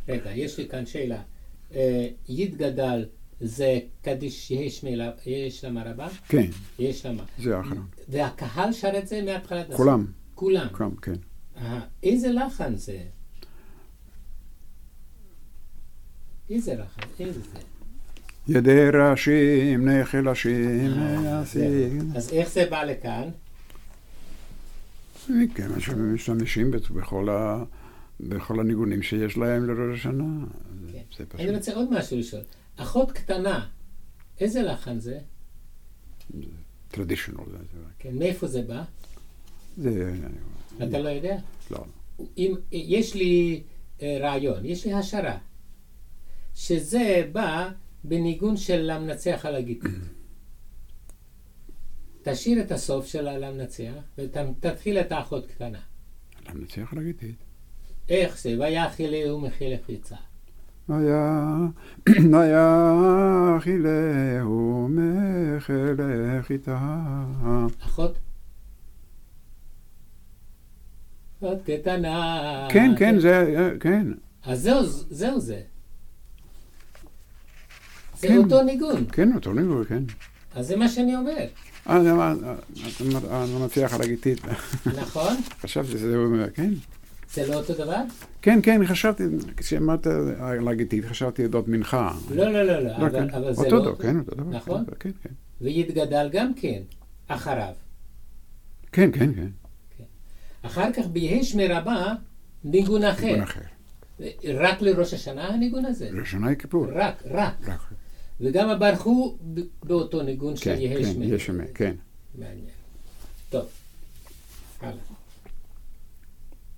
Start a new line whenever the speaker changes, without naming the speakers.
רגע, יש לי כאן שאלה. יתגדל זה קדיש יש למה רבה?
כן.
יש למה.
זה האחרון.
והקהל שר את זה מההתחלת הסוף?
כולם.
כולם.
כולם, כן.
איזה לחן זה? איזה לחן? איזה זה?
ידי ראשים, נחלשים, יעשים.
אז איך זה בא לכאן?
כן, משתמשים בכל הניגונים שיש להם לראש השנה.
אני רוצה עוד משהו לשאול. אחות קטנה, איזה לחן זה?
טרדישיונל.
כן, מאיפה זה בא?
זה...
אתה לא יודע?
לא.
יש לי רעיון, יש לי השערה, שזה בא בניגון של המנצח על הגיטית. תשאיר את הסוף של המנצח ותתחיל את האחות קטנה.
המנצח על הגיטית.
איך זה? ויאכילהו מכיל חיצה.
ויאכילהו מכיל חיצה.
אחות? אחות קטנה.
כן, כן, זה, כן.
אז זהו זה. זה אותו ניגון.
כן, אותו ניגון, כן.
אז זה מה שאני אומר.
המנצח על הגיטית.
נכון?
חשבתי שזה אומר, כן.
זה לא אותו דבר?
כן, כן, חשבתי, כשאמרת על הגיטית, חשבתי עדות מנחה.
לא, אבל זה לא
אותו. כן, אותו דבר.
נכון?
כן, כן.
ויתגדל גם כן, אחריו.
כן, כן, כן.
אחר כך ביהש מרבה, ניגון אחר.
ניגון אחר.
רק לראש השנה הניגון הזה?
ראש השנה כיפור.
רק. וגם הברכו באותו ניגון של
כן,
יהש
כן,
מרבה.
כן.
מעניין. טוב, הלאה.